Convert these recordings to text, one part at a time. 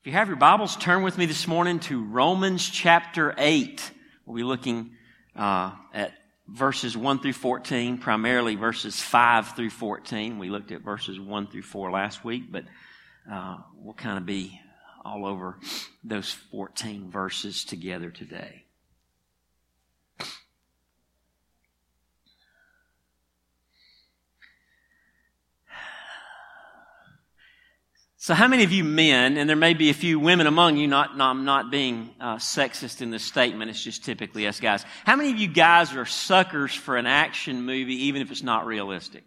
If you have your Bibles, turn with me this morning to Romans chapter 8. We'll be looking at verses 1 through 14, primarily verses 5 through 14. We looked at verses 1 through 4 last week, but we'll kind of be all over those 14 verses together today. So how many of you men, and there may be a few women among you, I'm not being sexist in this statement, it's just typically us guys. How many of you guys are suckers for an action movie even if it's not realistic?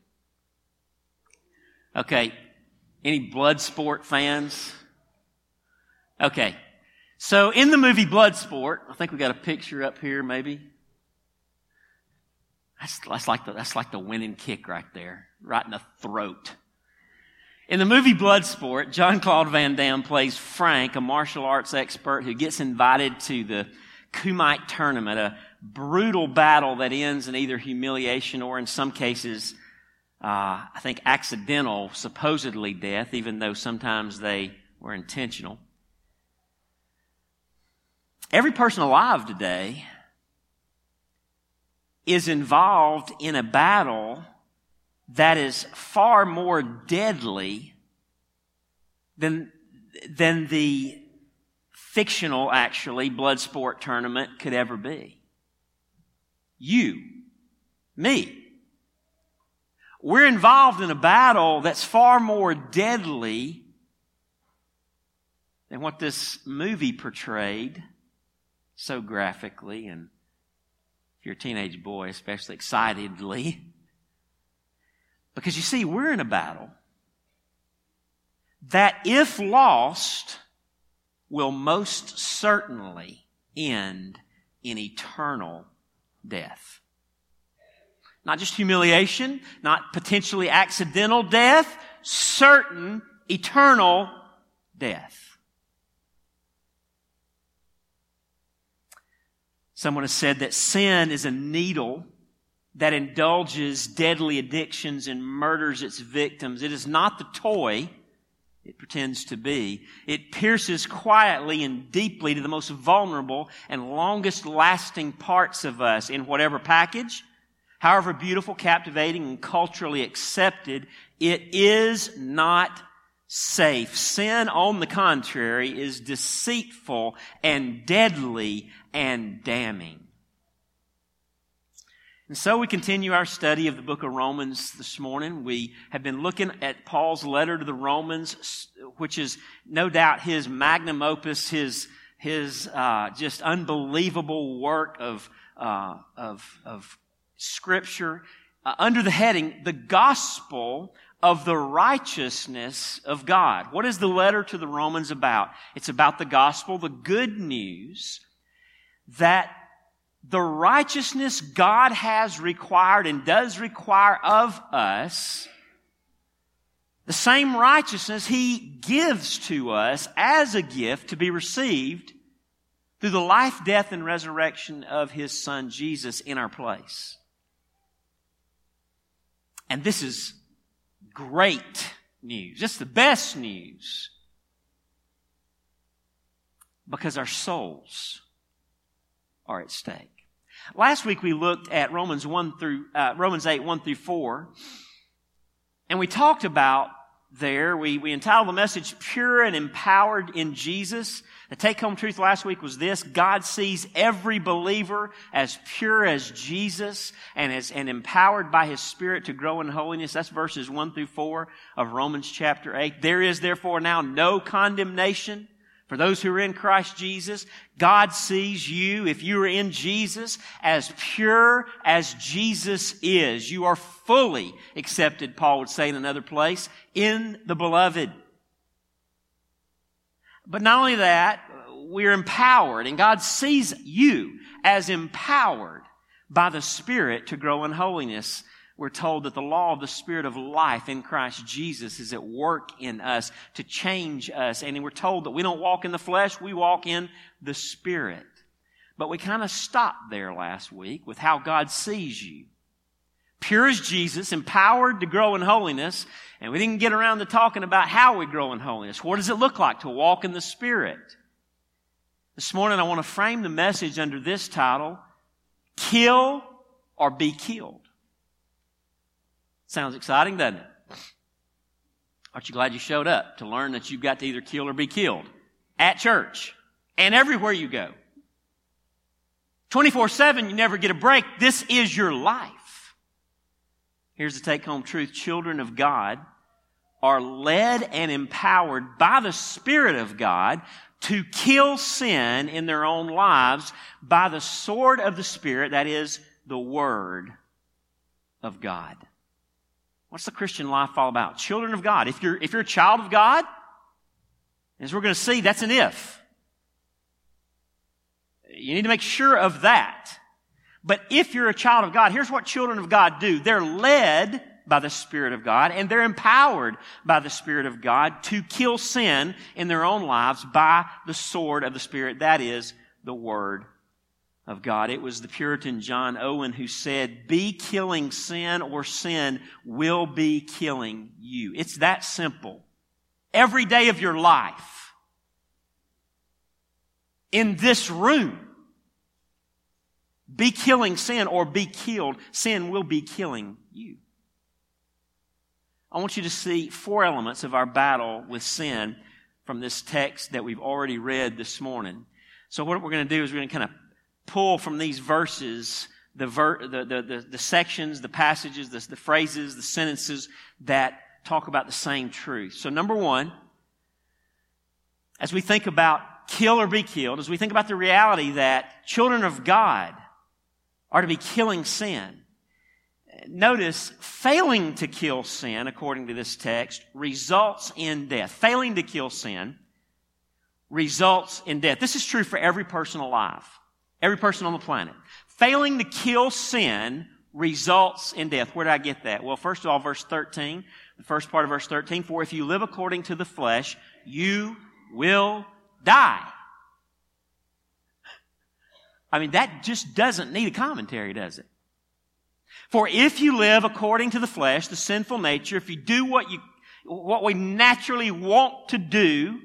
Okay. Any Bloodsport fans? Okay. So in the movie Bloodsport, I think we got a picture up here maybe. That's like the winning kick right there, right in the throat. In the movie Bloodsport, Jean-Claude Van Damme plays Frank, a martial arts expert who gets invited to the Kumite tournament, a brutal battle that ends in either humiliation or in some cases, I think accidental, supposedly death, even though sometimes they were intentional. Every person alive today is involved in a battle that is far more deadly than the fictional, actually, Bloodsport tournament could ever be. You, me. We're involved in a battle that's far more deadly than what this movie portrayed so graphically, and if you're a teenage boy, especially excitedly. Because you see, we're in a battle that, if lost, will most certainly end in eternal death. Not just humiliation, not potentially accidental death, certain eternal death. Someone has said that sin is a needle that indulges deadly addictions and murders its victims. It is not the toy it pretends to be. It pierces quietly and deeply to the most vulnerable and longest lasting parts of us in whatever package, however beautiful, captivating, and culturally accepted. It is not safe. Sin, on the contrary, is deceitful and deadly and damning. And so we continue our study of the book of Romans this morning. We have been looking at Paul's letter to the Romans, which is no doubt his magnum opus, his just unbelievable work of Scripture, under the heading, The Gospel of the Righteousness of God. What is the letter to the Romans about? It's about the gospel, the good news that the righteousness God has required and does require of us, the same righteousness He gives to us as a gift to be received through the life, death, and resurrection of His Son Jesus in our place. And this is great news. It's the best news. Because our souls are at stake. Last week we looked at Romans 8, 1 through 4. And we talked about there, we entitled the message, Pure and Empowered in Jesus. The take-home truth last week was this: God sees every believer as pure as Jesus and empowered by His Spirit to grow in holiness. That's verses 1 through 4 of Romans chapter 8. There is therefore now no condemnation for those who are in Christ Jesus. God sees you, if you are in Jesus, as pure as Jesus is. You are fully accepted, Paul would say in another place, in the Beloved. But not only that, we're empowered, and God sees you as empowered by the Spirit to grow in holiness. We're told that the law of the Spirit of life in Christ Jesus is at work in us to change us. And we're told that we don't walk in the flesh, we walk in the Spirit. But we kind of stopped there last week with how God sees you. pure as Jesus, empowered to grow in holiness, and we didn't get around to talking about how we grow in holiness. What does it look like to walk in the Spirit? This morning I want to frame the message under this title, Kill or Be Killed. Sounds exciting, doesn't it? Aren't you glad you showed up to learn that you've got to either kill or be killed at church and everywhere you go? 24/7, you never get a break. This is your life. Here's the take-home truth. Children of God are led and empowered by the Spirit of God to kill sin in their own lives by the sword of the Spirit, that is, the Word of God. What's the Christian life all about? Children of God. If you're a child of God, as we're going to see, that's an if. You need to make sure of that. But if you're a child of God, here's what children of God do. They're led by the Spirit of God, and they're empowered by the Spirit of God to kill sin in their own lives by the sword of the Spirit, that is, the Word of God. It was the Puritan John Owen who said, "Be killing sin, or sin will be killing you." It's that simple. Every day of your life, in this room, be killing sin or be killed. Sin will be killing you. I want you to see 4 elements of our battle with sin from this text that we've already read this morning. So what we're going to do is we're going to kind of pull from these verses the sections, the passages, the phrases, the sentences that talk about the same truth. So number 1, as we think about kill or be killed, as we think about the reality that children of God are to be killing sin, notice, failing to kill sin, according to this text, results in death. Failing to kill sin results in death. This is true for every person alive, every person on the planet. Failing to kill sin results in death. Where did I get that? Well, first of all, verse 13, the first part of verse 13, "For if you live according to the flesh, you will die." I mean, that just doesn't need a commentary, does it? For if you live according to the flesh, the sinful nature, if you do what we naturally want to do,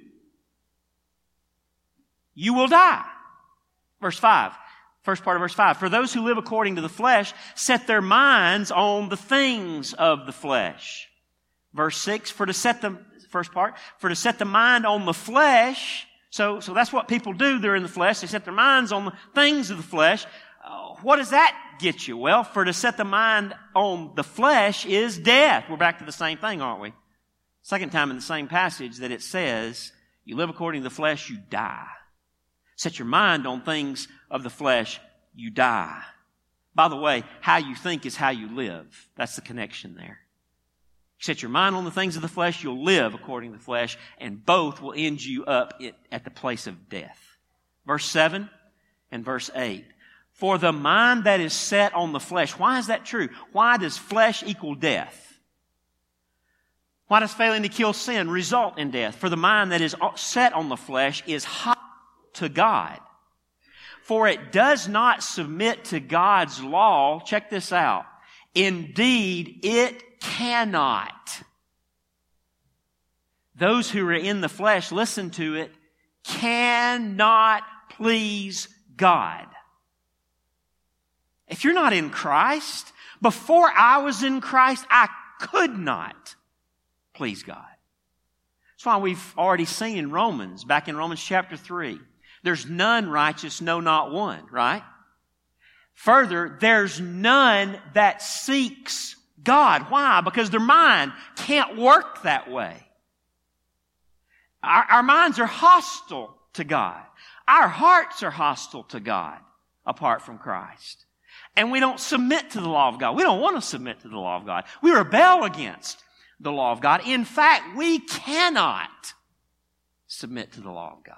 you will die. Verse 5, first part of verse 5. "For those who live according to the flesh set their minds on the things of the flesh." Verse 6, for to set the mind on the flesh. So that's what people do. They're in the flesh. They set their minds on the things of the flesh. What does that get you? Well, for to set the mind on the flesh is death. We're back to the same thing, aren't we? Second time in the same passage that it says, you live according to the flesh, you die. Set your mind on things of the flesh, you die. By the way, how you think is how you live. That's the connection there. You set your mind on the things of the flesh, you'll live according to the flesh, and both will end you up at the place of death. Verse 7 and verse 8. "For the mind that is set on the flesh." Why is that true? Why does flesh equal death? Why does failing to kill sin result in death? "For the mind that is set on the flesh is hostile to God. For it does not submit to God's law." Check this out. "Indeed, it cannot." Those who are in the flesh, listen to it, cannot please God. If you're not in Christ, before I was in Christ, I could not please God. That's why we've already seen in Romans, back in Romans chapter 3, there's none righteous, no, not one, right? Further, there's none that seeks God. Why? Because their mind can't work that way. Our minds are hostile to God. Our hearts are hostile to God apart from Christ. And we don't submit to the law of God. We don't want to submit to the law of God. We rebel against the law of God. In fact, we cannot submit to the law of God.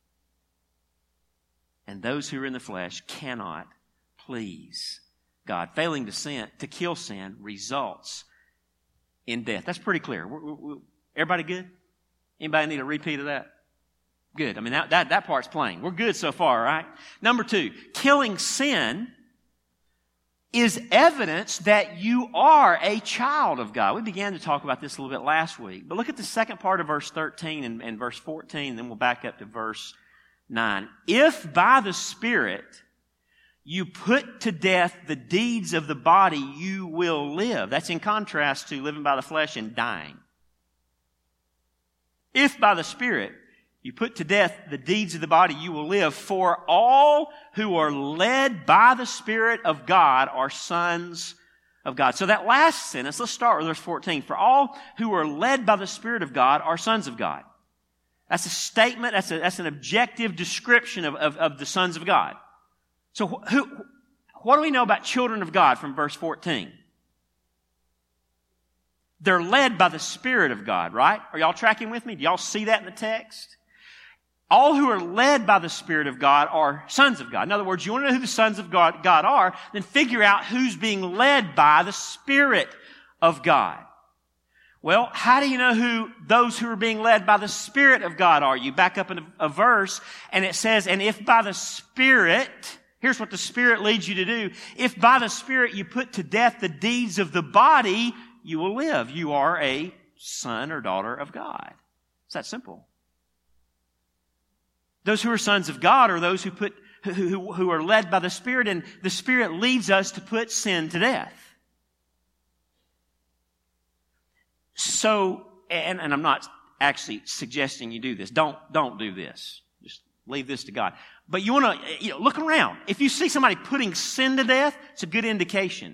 And those who are in the flesh cannot please God. Failing to kill sin results in death. That's pretty clear. Everybody good? Anybody need a repeat of that? Good. I mean, that part's plain. We're good so far, right? Number 2, killing sin is evidence that you are a child of God. We began to talk about this a little bit last week. But look at the second part of verse 13 and verse 14, and then we'll back up to verse 9. If by the Spirit you put to death the deeds of the body, you will live. That's in contrast to living by the flesh and dying. If by the Spirit you put to death the deeds of the body, you will live. For all who are led by the Spirit of God are sons of God. So that last sentence, let's start with verse 14. For all who are led by the Spirit of God are sons of God. That's a statement, that's an objective description of the sons of God. So what do we know about children of God from verse 14? They're led by the Spirit of God, right? Are y'all tracking with me? Do y'all see that in the text? All who are led by the Spirit of God are sons of God. In other words, you want to know who the sons of God are, then figure out who's being led by the Spirit of God. Well, how do you know who those who are being led by the Spirit of God are? You back up in a verse, and it says, and if by the Spirit, here's what the Spirit leads you to do. If by the Spirit you put to death the deeds of the body, you will live. You are a son or daughter of God. It's that simple. Those who are sons of God are those who are led by the Spirit, and the Spirit leads us to put sin to death. So, and I'm not actually suggesting you do this. Don't do this. Just leave this to God. But you want to, look around. If you see somebody putting sin to death, it's a good indication.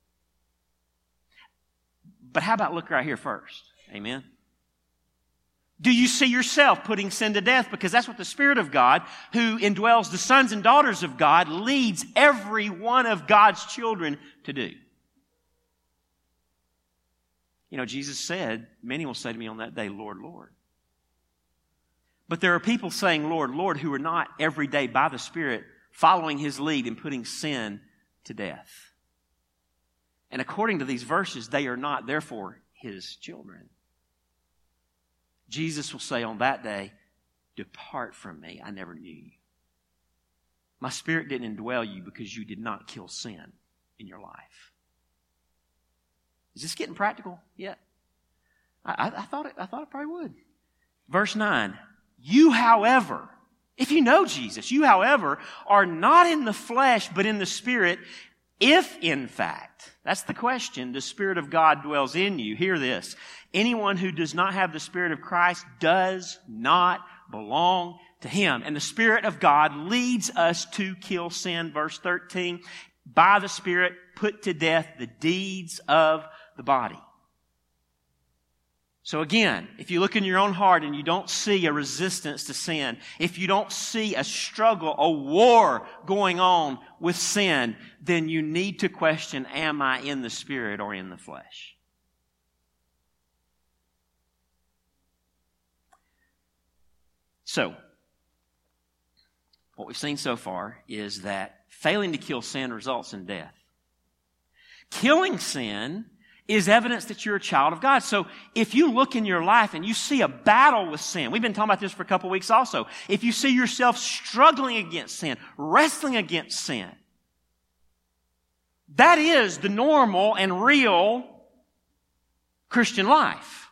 But how about look right here first? Amen. Do you see yourself putting sin to death? Because that's what the Spirit of God, who indwells the sons and daughters of God, leads every one of God's children to do. Jesus said, many will say to me on that day, Lord, Lord. But there are people saying, Lord, Lord, who are not every day by the Spirit following His lead and putting sin to death. And according to these verses, they are not, therefore, His children. Jesus will say on that day, depart from me, I never knew you. My Spirit didn't indwell you because you did not kill sin in your life. Is this getting practical yet? I thought it probably would. Verse 9, you, however, if you know Jesus, you, however, are not in the flesh, but in the Spirit, if in fact, that's the question, the Spirit of God dwells in you. Hear this. Anyone who does not have the Spirit of Christ does not belong to Him. And the Spirit of God leads us to kill sin. Verse 13, by the Spirit put to death the deeds of the body. So again, if you look in your own heart and you don't see a resistance to sin, if you don't see a struggle, a war going on with sin, then you need to question, am I in the Spirit or in the flesh? So, what we've seen so far is that failing to kill sin results in death. Killing sin is evidence that you're a child of God. So if you look in your life and you see a battle with sin, we've been talking about this for a couple weeks also. If you see yourself struggling against sin, wrestling against sin, that is the normal and real Christian life.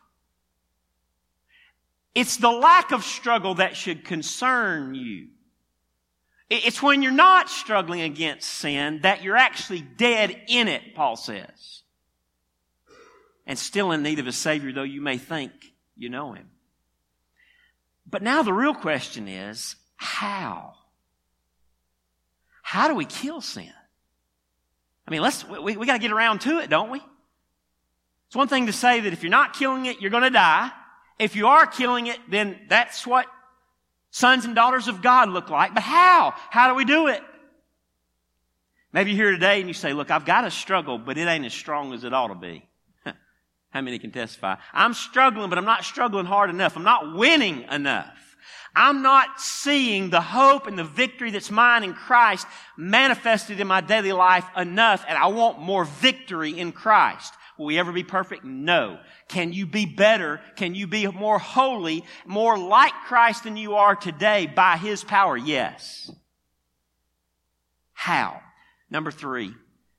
It's the lack of struggle that should concern you. It's when you're not struggling against sin that you're actually dead in it, Paul says. And still in need of a Savior, though you may think you know Him. But now the real question is, how? How do we kill sin? I mean, we got to get around to it, don't we? It's one thing to say that if you're not killing it, you're going to die. If you are killing it, then that's what sons and daughters of God look like. But how? How do we do it? Maybe you're here today and you say, look, I've got a struggle, but it ain't as strong as it ought to be. How many can testify? I'm struggling, but I'm not struggling hard enough. I'm not winning enough. I'm not seeing the hope and the victory that's mine in Christ manifested in my daily life enough, and I want more victory in Christ. Will we ever be perfect? No. Can you be better? Can you be more holy, more like Christ than you are today by His power? Yes. How? Number 3,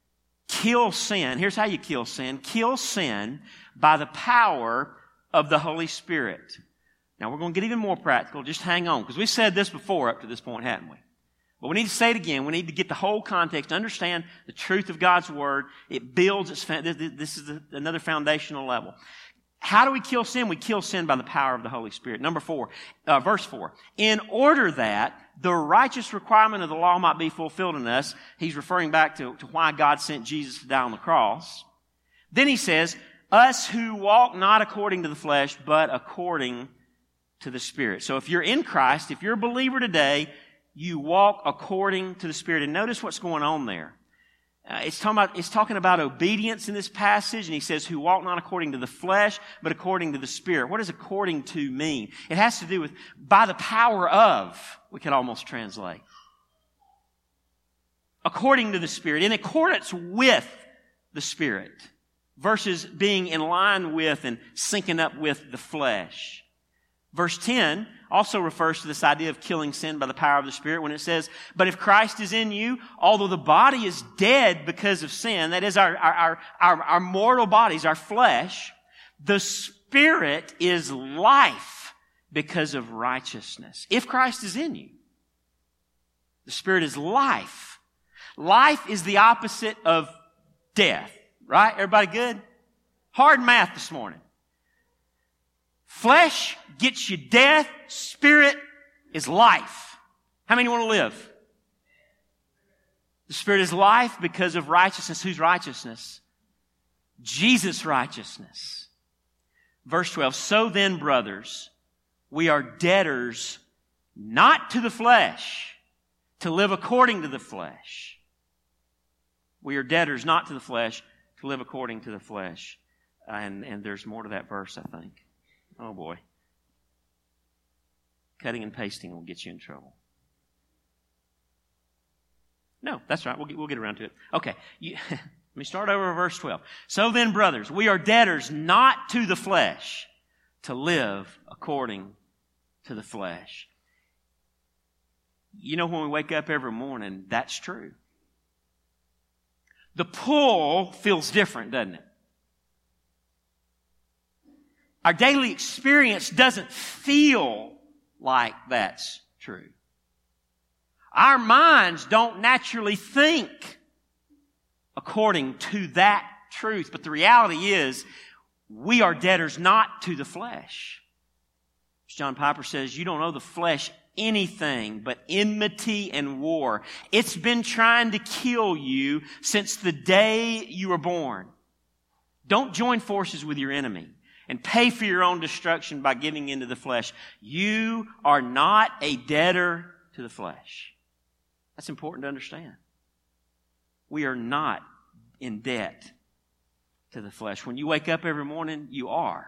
kill sin. Here's how you kill sin. Kill sin by the power of the Holy Spirit. Now, we're going to get even more practical. Just hang on, because we've said this before up to this point, haven't we? But we need to say it again. We need to get the whole context, understand the truth of God's Word. It builds its, this is another foundational level. How do we kill sin? We kill sin by the power of the Holy Spirit. Verse 4. In order that the righteous requirement of the law might be fulfilled in us. He's referring back to why God sent Jesus to die on the cross. Then he says, us who walk not according to the flesh, but according to the Spirit. So if you're in Christ, if you're a believer today, you walk according to the Spirit. And notice what's going on there. It's talking about obedience in this passage, and he says, who walk not according to the flesh, but according to the Spirit. What does according to mean? It has to do with by the power of, we could almost translate. According to the Spirit, in accordance with the Spirit, versus being in line with and syncing up with the flesh. Verse 10 also refers to this idea of killing sin by the power of the Spirit when it says, but if Christ is in you, although the body is dead because of sin, that is our mortal bodies, our flesh, the Spirit is life because of righteousness. If Christ is in you, the Spirit is life. Life is the opposite of death, right? Everybody good? Hard math this morning. Flesh gets you death. Spirit is life. How many want to live? The Spirit is life because of righteousness. Whose righteousness? Jesus' righteousness. Verse 12. So then, brothers, we are debtors not to the flesh, to live according to the flesh. We are debtors not to the flesh, to live according to the flesh. And there's more to that verse, I think. Oh boy. Cutting and pasting will get you in trouble. No, that's right. We'll get around to it. Okay. Let me start over verse 12. So then, brothers, we are debtors not to the flesh, to live according to the flesh. You know, when we wake up every morning, that's true. The pull feels different, doesn't it? Our daily experience doesn't feel like that's true. Our minds don't naturally think according to that truth. But the reality is, we are debtors not to the flesh. As John Piper says, you don't owe the flesh anything but enmity and war. It's been trying to kill you since the day you were born. Don't join forces with your enemy and pay for your own destruction by giving into the flesh. You are not a debtor to the flesh. That's important to understand. We are not in debt to the flesh. When you wake up every morning, you are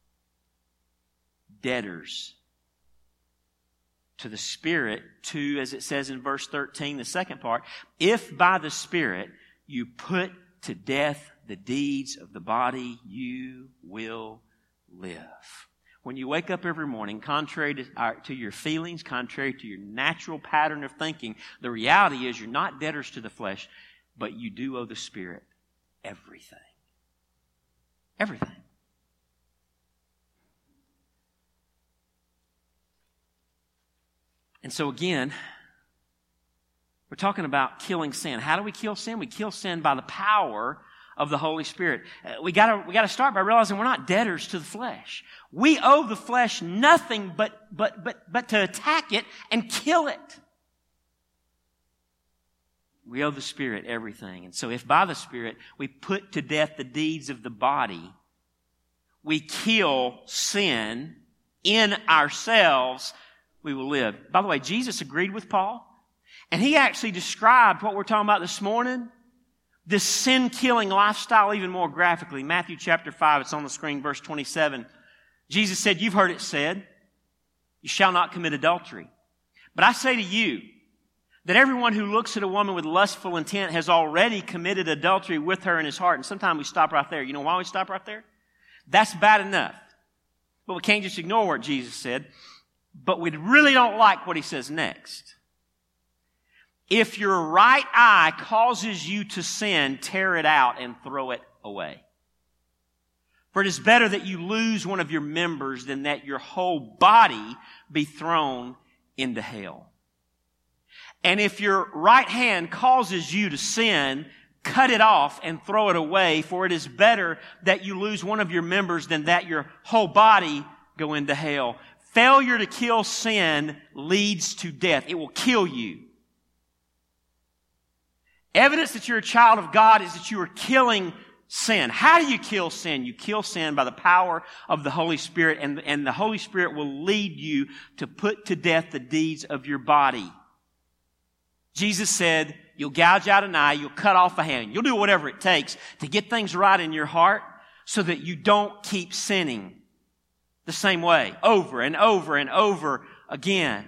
debtors to the Spirit, to, as it says in verse 13, the second part, if by the Spirit you put to death the deeds of the body, you will live. When you wake up every morning, contrary to your feelings, contrary to your natural pattern of thinking, the reality is you're not debtors to the flesh, but you do owe the Spirit everything. Everything. And so again, we're talking about killing sin. How do we kill sin? We kill sin by the power of the Holy Spirit. We gotta start by realizing we're not debtors to the flesh. We owe the flesh nothing but to attack it and kill it. We owe the Spirit everything. And so if by the Spirit we put to death the deeds of the body, we kill sin in ourselves, we will live. By the way, Jesus agreed with Paul, and he actually described what we're talking about this morning, this sin-killing lifestyle, even more graphically. Matthew chapter 5, it's on the screen, verse 27. Jesus said, you've heard it said, you shall not commit adultery. But I say to you, that everyone who looks at a woman with lustful intent has already committed adultery with her in his heart. And sometimes we stop right there. You know why we stop right there? That's bad enough. But we can't just ignore what Jesus said. But we really don't like what he says next. If your right eye causes you to sin, tear it out and throw it away. For it is better that you lose one of your members than that your whole body be thrown into hell. And if your right hand causes you to sin, cut it off and throw it away, for it is better that you lose one of your members than that your whole body go into hell. Failure to kill sin leads to death. It will kill you. Evidence that you're a child of God is that you are killing sin. How do you kill sin? You kill sin by the power of the Holy Spirit, and the Holy Spirit will lead you to put to death the deeds of your body. Jesus said, you'll gouge out an eye, you'll cut off a hand. You'll do whatever it takes to get things right in your heart so that you don't keep sinning the same way over and over and over again.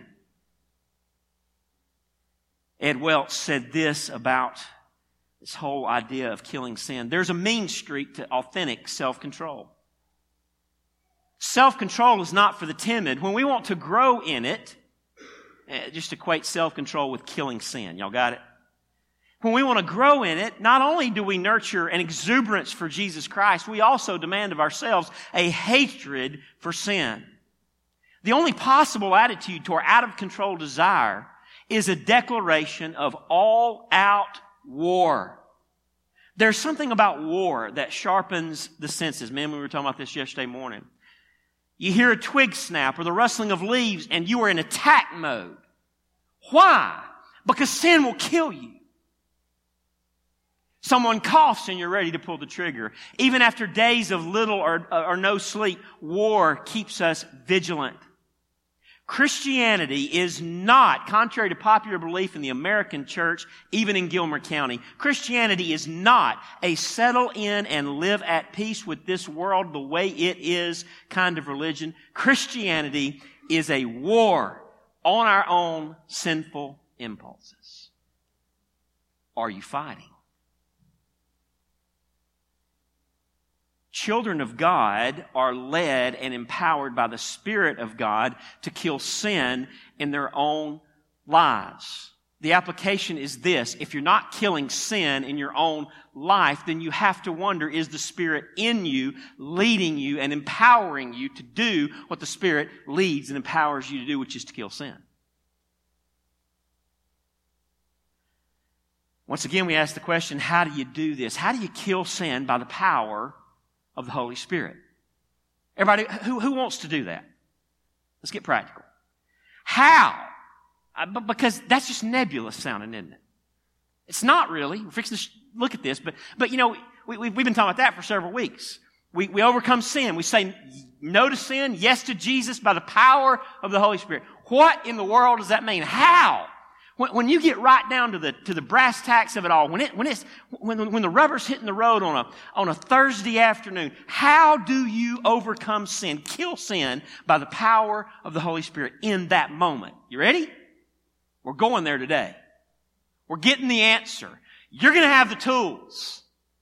Ed Welch said this about this whole idea of killing sin. There's a mean streak to authentic self-control. Self-control is not for the timid. When we want to grow in it, just equate self-control with killing sin. Y'all got it? When we want to grow in it, not only do we nurture an exuberance for Jesus Christ, we also demand of ourselves a hatred for sin. The only possible attitude toward out-of-control desire is a declaration of all-out war. There's something about war that sharpens the senses. Man, we were talking about this yesterday morning. You hear a twig snap or the rustling of leaves and you are in attack mode. Why? Because sin will kill you. Someone coughs and you're ready to pull the trigger. Even after days of little or no sleep, war keeps us vigilant. Christianity is not, contrary to popular belief in the American church, even in Gilmer County, Christianity is not a settle in and live at peace with this world the way it is kind of religion. Christianity is a war on our own sinful impulses. Are you fighting? Children of God are led and empowered by the Spirit of God to kill sin in their own lives. The application is this: if you're not killing sin in your own life, then you have to wonder, is the Spirit in you, leading you and empowering you to do what the Spirit leads and empowers you to do, which is to kill sin? Once again, we ask the question, how do you do this? How do you kill sin by the power of the Holy Spirit? Everybody, who wants to do that? Let's get practical. How? Because that's just nebulous sounding, isn't it? It's not really. We're fixing to look at this, but you know, we've been talking about that for several weeks. We overcome sin. We say no to sin, yes to Jesus by the power of the Holy Spirit. What in the world does that mean? How? When you get right down to the brass tacks of it all, when the rubber's hitting the road on a Thursday afternoon, how do you overcome sin, kill sin by the power of the Holy Spirit in that moment? You ready? We're going there today. We're getting the answer. You're going to have the tools.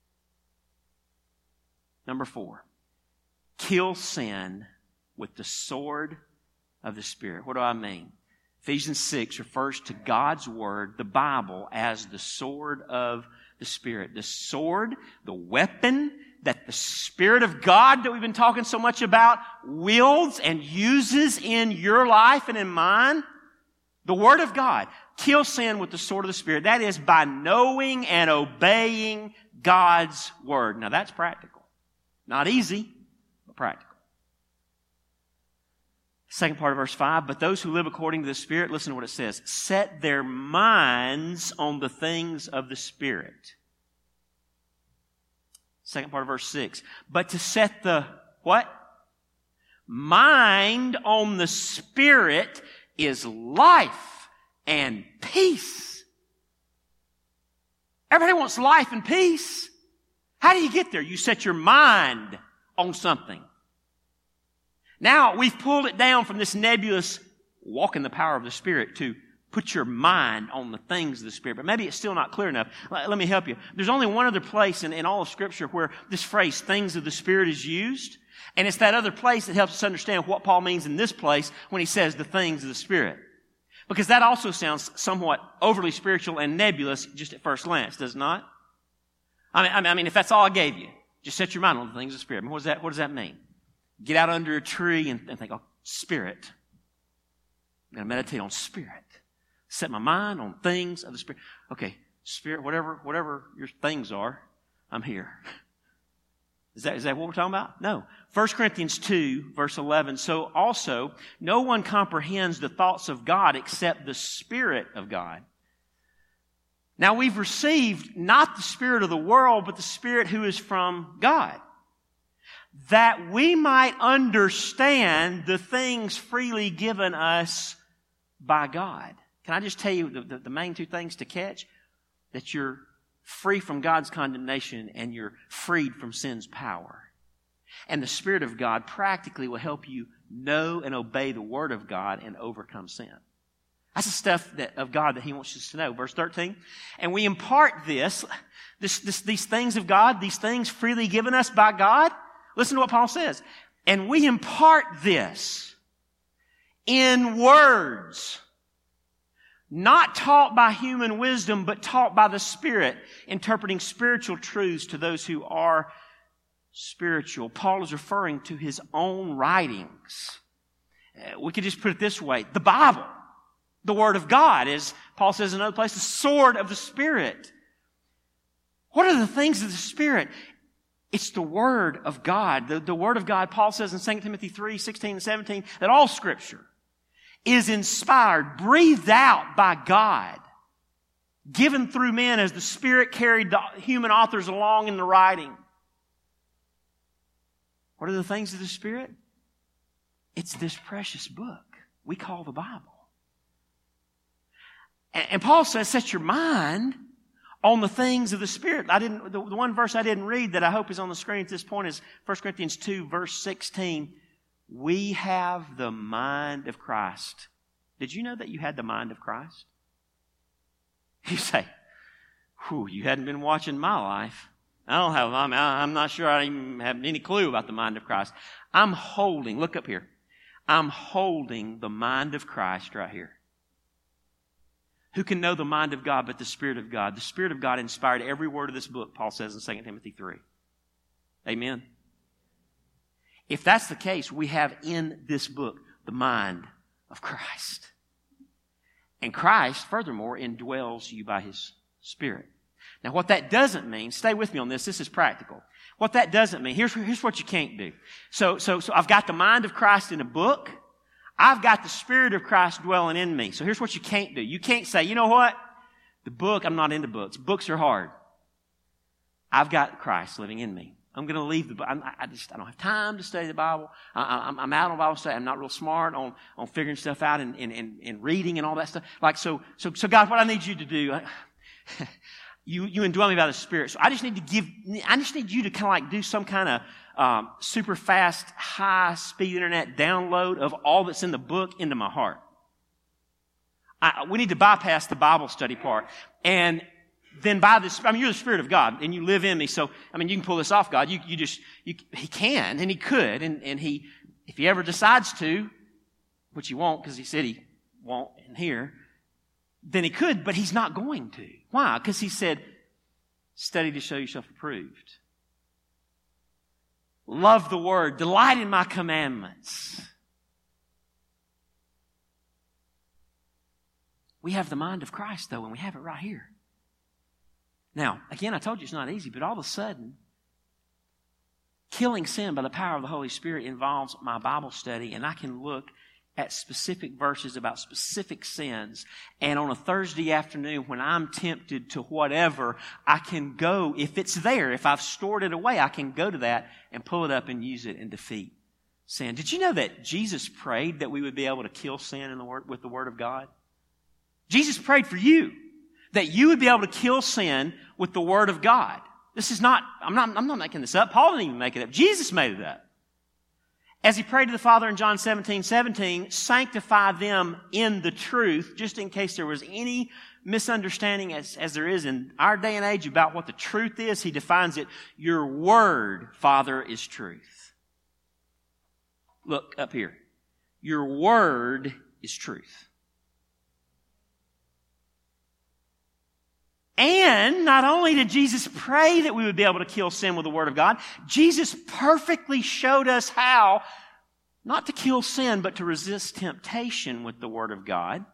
Number 4, kill sin with the sword of the Spirit. What do I mean? Ephesians 6 refers to God's Word, the Bible, as the sword of the Spirit. The sword, the weapon that the Spirit of God that we've been talking so much about wields and uses in your life and in mine. The Word of God. Kill sin with the sword of the Spirit. That is by knowing and obeying God's Word. Now that's practical. Not easy, but practical. Second part of verse 5, but those who live according to the Spirit, listen to what it says, set their minds on the things of the Spirit. Second part of verse 6, but to set the, what? Mind on the Spirit is life and peace. Everybody wants life and peace. How do you get there? You set your mind on something. Now, we've pulled it down from this nebulous walk in the power of the Spirit to put your mind on the things of the Spirit. But maybe it's still not clear enough. Let me help you. There's only one other place in all of Scripture where this phrase, things of the Spirit, is used. And it's that other place that helps us understand what Paul means in this place when he says the things of the Spirit. Because that also sounds somewhat overly spiritual and nebulous just at first glance, does it not? I mean, if that's all I gave you, just set your mind on the things of the Spirit. I mean, what does that mean? Get out under a tree and think, oh, Spirit. I'm going to meditate on Spirit. Set my mind on things of the Spirit. Okay, Spirit, whatever your things are, I'm here. Is that what we're talking about? No. 1 Corinthians 2, verse 11. So also, no one comprehends the thoughts of God except the Spirit of God. Now we've received not the spirit of the world, but the Spirit who is from God, that we might understand the things freely given us by God. Can I just tell you the main two things to catch? That you're free from God's condemnation and you're freed from sin's power. And the Spirit of God practically will help you know and obey the Word of God and overcome sin. That's the stuff of God that He wants us to know. Verse 13. And we impart these things of God, these things freely given us by God. Listen to what Paul says. And we impart this in words, not taught by human wisdom, but taught by the Spirit, interpreting spiritual truths to those who are spiritual. Paul is referring to his own writings. We could just put it this way. The Bible, the Word of God, as Paul says in another place, the sword of the Spirit. What are the things of the Spirit? It's the Word of God. The Word of God, Paul says in 2 Timothy 3, 16 and 17, that all Scripture is inspired, breathed out by God, given through men as the Spirit carried the human authors along in the writing. What are the things of the Spirit? It's this precious book we call the Bible. And Paul says, set your mind on the things of the Spirit. The one verse I didn't read that I hope is on the screen at this point is 1 Corinthians 2, verse 16. We have the mind of Christ. Did you know that you had the mind of Christ? You say, you hadn't been watching my life. I'm not sure I even have any clue about the mind of Christ. Look up here. I'm holding the mind of Christ right here. Who can know the mind of God but the Spirit of God? The Spirit of God inspired every word of this book, Paul says in 2 Timothy 3. Amen. If that's the case, we have in this book the mind of Christ. And Christ, furthermore, indwells you by His Spirit. Now, what that doesn't mean, stay with me on this is practical. What that doesn't mean, here's what you can't do. So I've got the mind of Christ in a book. I've got the Spirit of Christ dwelling in me. So here's what you can't do. You can't say, you know what? The book, I'm not into books. Books are hard. I've got Christ living in me. I'm going to leave the book. I don't have time to study the Bible. I'm out on Bible study. I'm not real smart on figuring stuff out and reading and all that stuff. So God, what I need you to do, you indwell me by the Spirit. So I just need you to kind of like do some kind of super fast, high speed internet download of all that's in the book into my heart. We need to bypass the Bible study part. And then you're the Spirit of God and you live in me. So, you can pull this off, God. He can and He could. And He, if He ever decides to, which He won't because He said He won't in here, then He could, but He's not going to. Why? Because He said, study to show yourself approved. Love the Word. Delight in my commandments. We have the mind of Christ, though, and we have it right here. Now, again, I told you it's not easy, but all of a sudden, killing sin by the power of the Holy Spirit involves my Bible study, and I can look at specific verses about specific sins. And on a Thursday afternoon when I'm tempted to whatever, I can go, if it's there, if I've stored it away, I can go to that and pull it up and use it and defeat sin. Did you know that Jesus prayed that we would be able to kill sin with the Word of God? Jesus prayed for you, that you would be able to kill sin with the Word of God. This is not, I'm not making this up. Paul didn't even make it up. Jesus made it up. As He prayed to the Father in John 17:17, sanctify them in the truth, just in case there was any misunderstanding as there is in our day and age about what the truth is. He defines it, your Word, Father, is truth. Look up here. Your Word is truth. And not only did Jesus pray that we would be able to kill sin with the Word of God, Jesus perfectly showed us how not to kill sin, but to resist temptation with the Word of God.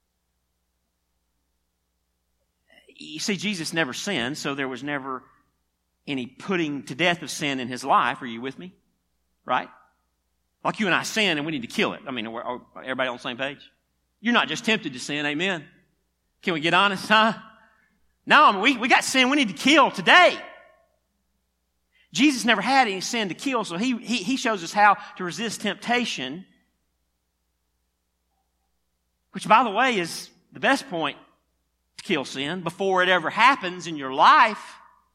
You see, Jesus never sinned, so there was never any putting to death of sin in His life. Are you with me? Right? Like you and I sin and we need to kill it. I mean, are everybody on the same page? You're not just tempted to sin, amen? Can we get honest, huh? No, I mean, we got sin we need to kill today. Jesus never had any sin to kill, so he shows us how to resist temptation, which, by the way, is the best point to kill sin before it ever happens in your life.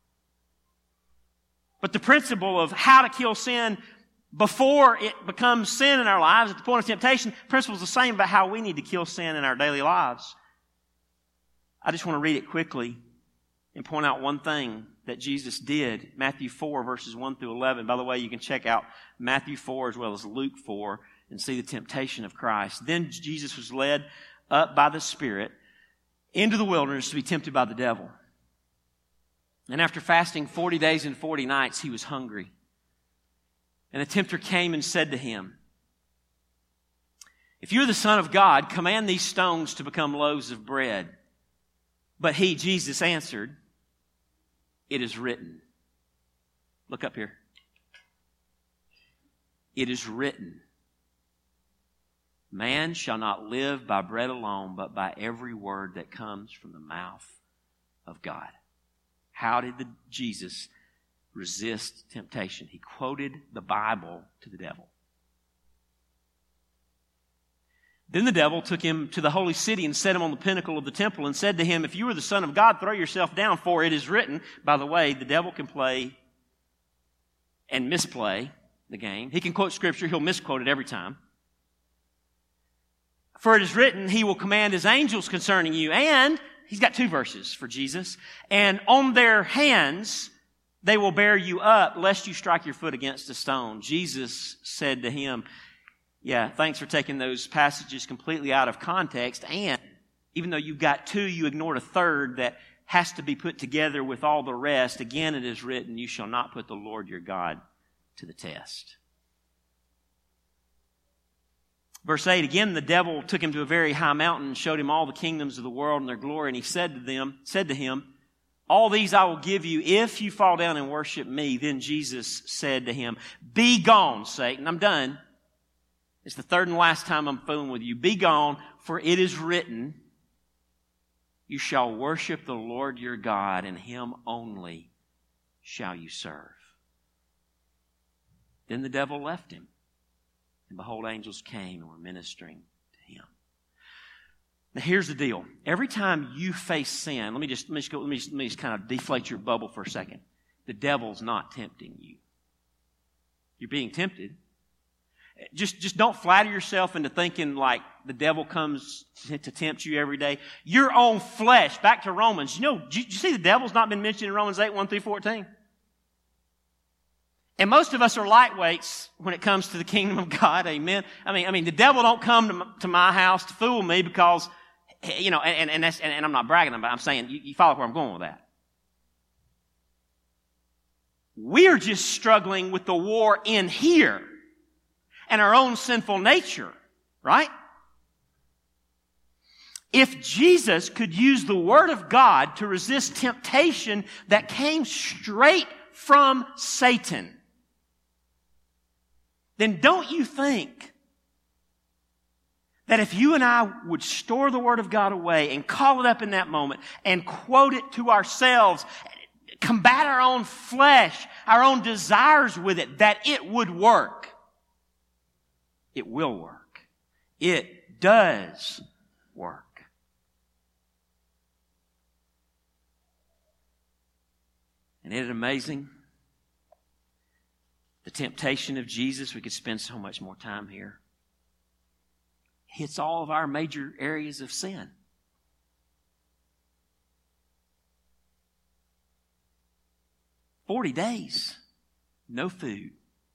But the principle of how to kill sin before it becomes sin in our lives, at the point of temptation, the principle is the same about how we need to kill sin in our daily lives. I just want to read it quickly and point out one thing that Jesus did. Matthew 4, verses 1 through 11. By the way, you can check out Matthew 4 as well as Luke 4 and see the temptation of Christ. Then Jesus was led up by the Spirit into the wilderness to be tempted by the devil. And after fasting 40 days and 40 nights, he was hungry. And the tempter came and said to him, "If you are the Son of God, command these stones to become loaves of bread." But he, Jesus, answered, "It is written." Look up here. "It is written, man shall not live by bread alone, but by every word that comes from the mouth of God." How did Jesus resist temptation? He quoted the Bible to the devil. Then the devil took him to the holy city and set him on the pinnacle of the temple and said to him, "If you are the Son of God, throw yourself down, for it is written." By the way, the devil can play and misplay the game. He can quote Scripture. He'll misquote it every time. "For it is written, he will command his angels concerning you." And he's got two verses for Jesus. "And on their hands they will bear you up, lest you strike your foot against a stone." Jesus said to him, "Yeah, thanks for taking those passages completely out of context. And even though you got two, you ignored a third that has to be put together with all the rest. Again, it is written, you shall not put the Lord your God to the test." Verse 8, "Again, the devil took him to a very high mountain and showed him all the kingdoms of the world and their glory. And he said to him, all these I will give you if you fall down and worship me." Then Jesus said to him, "Be gone, Satan." I'm done. It's the third and last time I'm fooling with you. "Be gone, for it is written, you shall worship the Lord your God, and him only shall you serve." Then the devil left him, and behold, angels came and were ministering to him. Now here's the deal. Every time you face sin, let me just kind of deflate your bubble for a second. The devil's not tempting you. You're being tempted. Just don't flatter yourself into thinking like the devil comes to tempt you every day. Your own flesh, back to Romans. You see the devil's not been mentioned in Romans 8, 1 through 14? And most of us are lightweights when it comes to the kingdom of God, amen? I mean, the devil don't come to my house to fool me because, and I'm not bragging about it. I'm saying, you follow where I'm going with that. We're just struggling with the war in here and our own sinful nature, right? If Jesus could use the Word of God to resist temptation that came straight from Satan, then don't you think that if you and I would store the Word of God away and call it up in that moment and quote it to ourselves, combat our own flesh, our own desires with it, that it would work? It will work. It does work. And isn't it amazing? The temptation of Jesus, we could spend so much more time here, hits all of our major areas of sin. "40 days, no food.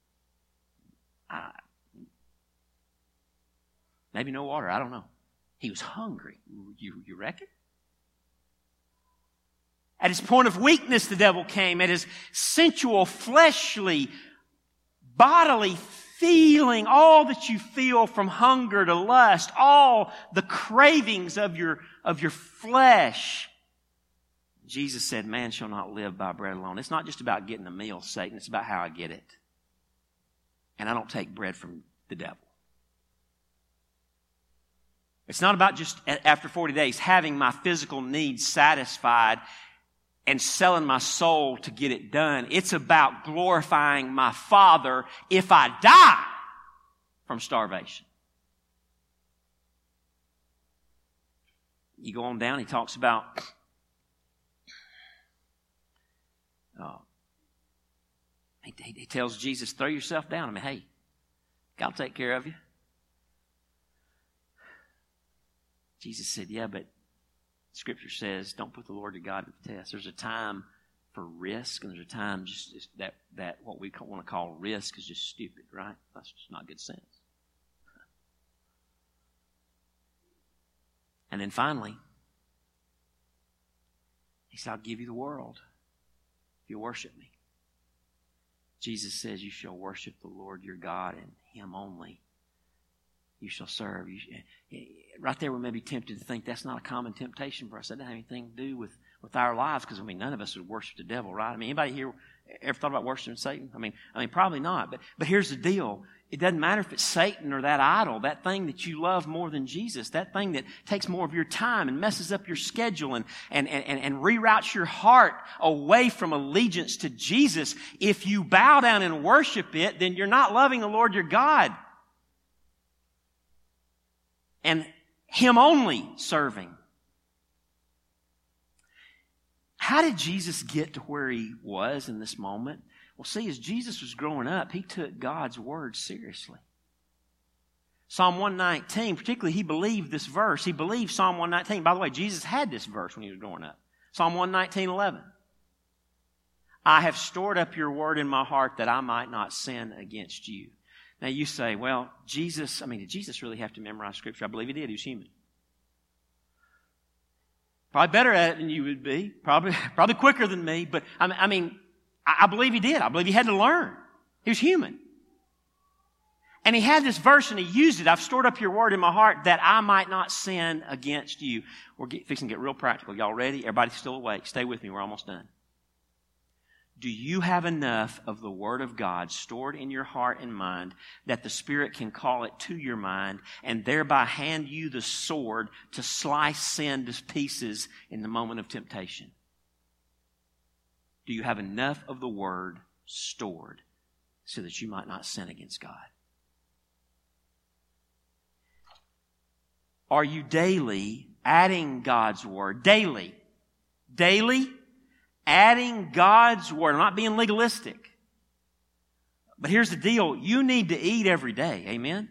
Maybe no water, I don't know. He was hungry. You reckon? At his point of weakness, the devil came. At his sensual, fleshly, bodily feeling, all that you feel from hunger to lust, all the cravings of your flesh. Jesus said, man shall not live by bread alone. It's not just about getting a meal, Satan. It's about how I get it. And I don't take bread from the devil. It's not about just after 40 days having my physical needs satisfied and selling my soul to get it done. It's about glorifying my Father if I die from starvation. You go on down, he talks about he tells Jesus, throw yourself down. I mean, hey, God will take care of you. Jesus said, yeah, but Scripture says, don't put the Lord your God to the test. There's a time for risk, and there's a time just that what we want to call risk is just stupid, right? That's just not good sense. And then finally, he said, I'll give you the world if you worship me. Jesus says, you shall worship the Lord your God, and him only you shall serve. Right there, we may be tempted to think that's not a common temptation for us. That doesn't have anything to do with our lives, because, none of us would worship the devil, right? Anybody here ever thought about worshiping Satan? Probably not. But here's the deal. It doesn't matter if it's Satan or that idol, that thing that you love more than Jesus, that thing that takes more of your time and messes up your schedule and reroutes your heart away from allegiance to Jesus. If you bow down and worship it, then you're not loving the Lord your God. And him only serving. How did Jesus get to where he was in this moment? Well, see, as Jesus was growing up, he took God's word seriously. Psalm 119, particularly, he believed this verse. He believed Psalm 119. By the way, Jesus had this verse when he was growing up. Psalm 119:11. I have stored up your word in my heart that I might not sin against you. Now you say, well, Jesus, did Jesus really have to memorize Scripture? I believe he did. He was human. Probably better at it than you would be. Probably quicker than me. But I believe he did. I believe he had to learn. He was human. And he had this verse and he used it. I've stored up your word in my heart that I might not sin against you. We're fixing to get real practical. Y'all ready? Everybody's still awake. Stay with me. We're almost done. Do you have enough of the Word of God stored in your heart and mind that the Spirit can call it to your mind and thereby hand you the sword to slice sin to pieces in the moment of temptation? Do you have enough of the Word stored so that you might not sin against God? Are you daily adding God's Word? Daily? Adding God's Word. I'm not being legalistic. But here's the deal. You need to eat every day. Amen?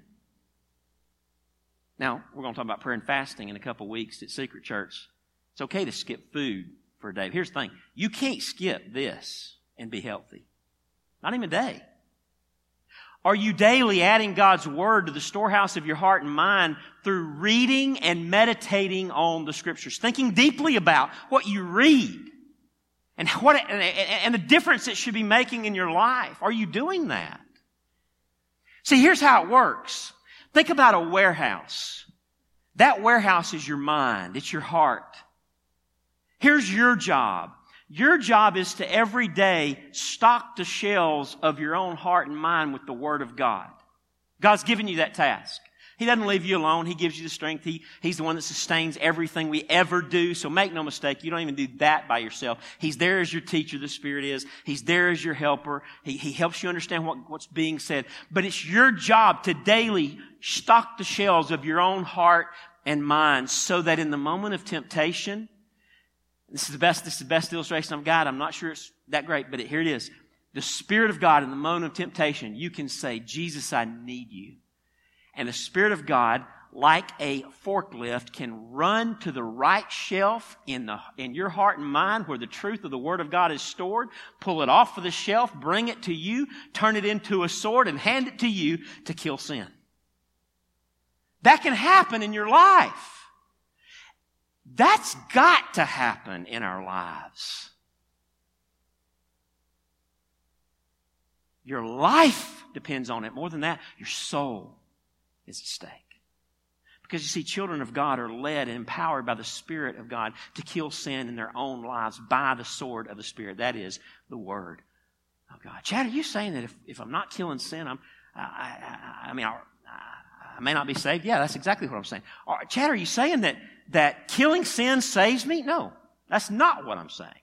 Now, we're going to talk about prayer and fasting in a couple weeks at Secret Church. It's okay to skip food for a day. Here's the thing. You can't skip this and be healthy. Not even a day. Are you daily adding God's Word to the storehouse of your heart and mind through reading and meditating on the Scriptures? Thinking deeply about what you read. And the difference it should be making in your life. Are you doing that? See, here's how it works. Think about a warehouse. That warehouse is your mind. It's your heart. Here's your job. Your job is to every day stock the shelves of your own heart and mind with the Word of God. God's given you that task. He doesn't leave you alone. He gives you the strength. He's the one that sustains everything we ever do. So make no mistake, you don't even do that by yourself. He's there as your teacher, the Spirit is. He's there as your helper. He helps you understand what's being said. But it's your job to daily stock the shelves of your own heart and mind so that in the moment of temptation, this is the best illustration I've got. I'm not sure it's that great, but here it is. The Spirit of God in the moment of temptation, you can say, Jesus, I need you. And the Spirit of God, like a forklift, can run to the right shelf in your heart and mind where the truth of the Word of God is stored, pull it off of the shelf, bring it to you, turn it into a sword, and hand it to you to kill sin. That can happen in your life. That's got to happen in our lives. Your life depends on it. More than that, your soul is at stake. Because you see, children of God are led and empowered by the Spirit of God to kill sin in their own lives by the sword of the Spirit. That is the Word of God. Chad, are you saying that if I'm not killing sin, I may not be saved? Yeah, that's exactly what I'm saying. Chad, are you saying that killing sin saves me? No, that's not what I'm saying.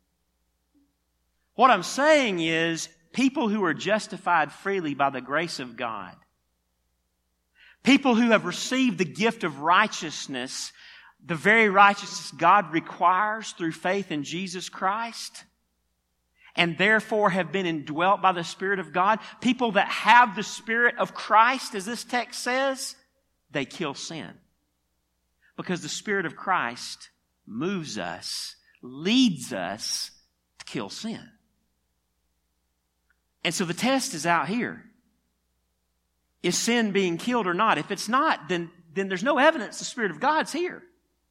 What I'm saying is people who are justified freely by the grace of God, people who have received the gift of righteousness, the very righteousness God requires through faith in Jesus Christ, and therefore have been indwelt by the Spirit of God, people that have the Spirit of Christ, as this text says, they kill sin. Because the Spirit of Christ moves us, leads us to kill sin. And so the test is out here. Is sin being killed or not? If it's not, then there's no evidence the Spirit of God's here.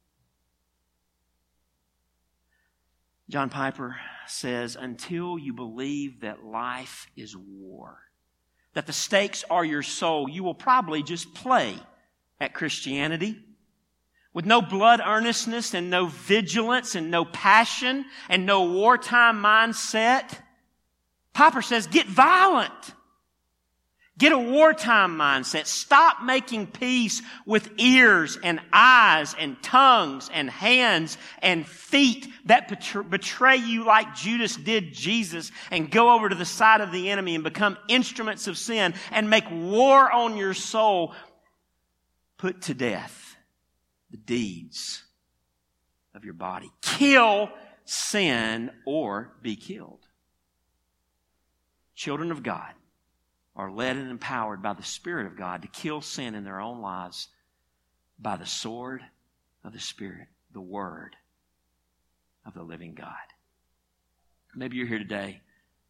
John Piper says, until you believe that life is war, that the stakes are your soul, you will probably just play at Christianity with no blood earnestness and no vigilance and no passion and no wartime mindset. Piper says, get violent. Get a wartime mindset. Stop making peace with ears and eyes and tongues and hands and feet that betray you like Judas did Jesus, and go over to the side of the enemy and become instruments of sin and make war on your soul. Put to death the deeds of your body. Kill sin or be killed. Children of God are led and empowered by the Spirit of God to kill sin in their own lives by the sword of the Spirit, the Word of the living God. Maybe you're here today,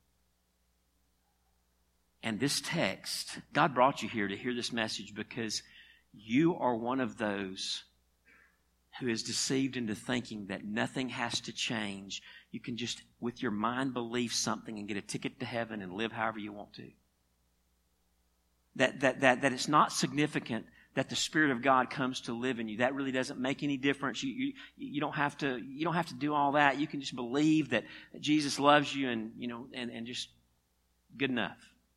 and this text, God brought you here to hear this message because you are one of those who is deceived into thinking that nothing has to change. You can just, with your mind, believe something and get a ticket to heaven and live however you want to. That it's not significant that the Spirit of God comes to live in you. That really doesn't make any difference. You don't have to do all that. You can just believe that Jesus loves you and just good enough.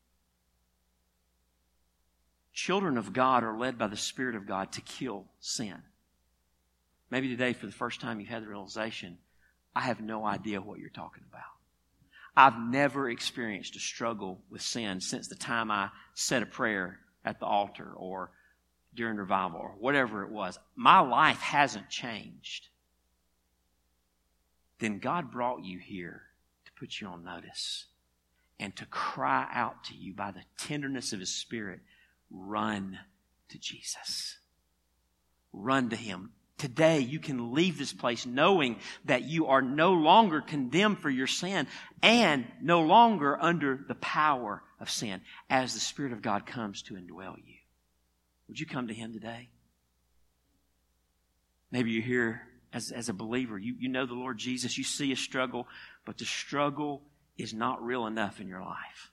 Children of God are led by the Spirit of God to kill sin. Maybe today, for the first time, you've had the realization, I have no idea what you're talking about. I've never experienced a struggle with sin since the time I said a prayer at the altar or during revival or whatever it was. My life hasn't changed. Then God brought you here to put you on notice and to cry out to you by the tenderness of His Spirit, run to Jesus. Run to Him. Today, you can leave this place knowing that you are no longer condemned for your sin and no longer under the power of sin as the Spirit of God comes to indwell you. Would you come to Him today? Maybe you're here as a believer. You know the Lord Jesus. You see a struggle, but the struggle is not real enough in your life.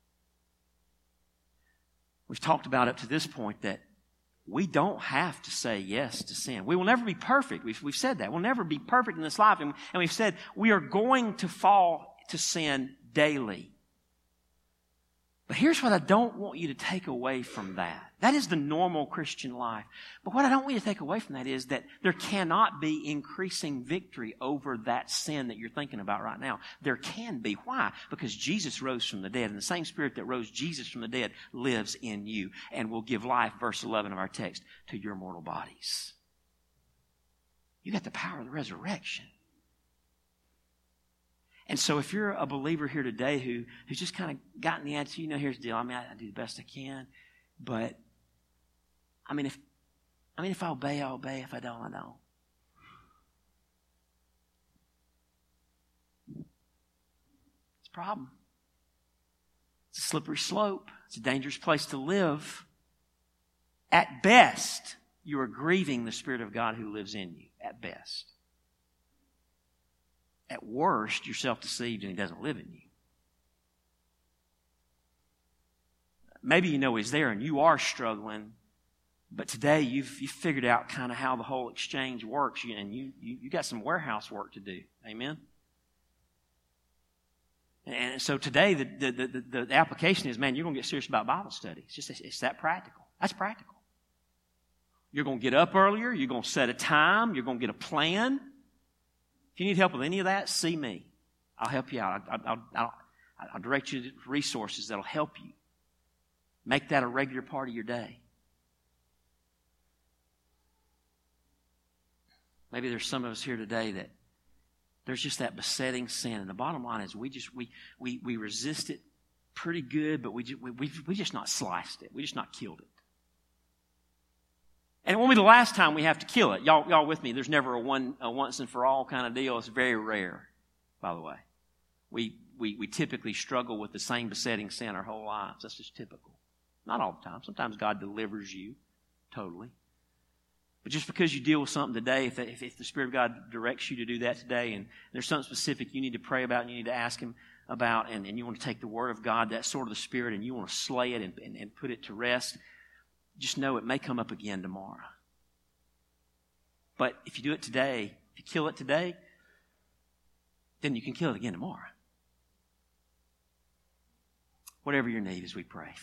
We've talked about up to this point that we don't have to say yes to sin. We will never be perfect. We've said that. We'll never be perfect in this life. And we've said we are going to fall to sin daily. But here's what I don't want you to take away from that. That is the normal Christian life. But what I don't want you to take away from that is that there cannot be increasing victory over that sin that you're thinking about right now. There can be. Why? Because Jesus rose from the dead, and the same Spirit that rose Jesus from the dead lives in you and will give life, verse 11 of our text, to your mortal bodies. You got the power of the resurrection. And so if you're a believer here today who's just kind of gotten the attitude, here's the deal. I do the best I can. But, if I obey, I obey. If I don't, I don't. It's a problem. It's a slippery slope. It's a dangerous place to live. At best, you are grieving the Spirit of God who lives in you. at best. At worst, you're self-deceived and He doesn't live in you. Maybe you know He's there and you are struggling, but today you've figured out kind of how the whole exchange works, and you got some warehouse work to do. Amen? And so today the application is, man, you're going to get serious about Bible study. It's that practical. That's practical. You're going to get up earlier. You're going to set a time. You're going to get a plan. If you need help with any of that, see me. I'll help you out. I'll direct you to resources that'll help you. Make that a regular part of your day. Maybe there's some of us here today that there's just that besetting sin. And the bottom line is we resist it pretty good, but we just not sliced it. We just not killed it. And it won't be the last time we have to kill it. Y'all with me? There's never a once and for all kind of deal. It's very rare, by the way. We typically struggle with the same besetting sin our whole lives. That's just typical. Not all the time. Sometimes God delivers you totally. But just because you deal with something today, if the Spirit of God directs you to do that today, and there's something specific you need to pray about and you need to ask Him about, and you want to take the Word of God, that sort of the Spirit, and you want to slay it and put it to rest, just know it may come up again tomorrow. But if you do it today, if you kill it today, then you can kill it again tomorrow. Whatever your need as we pray.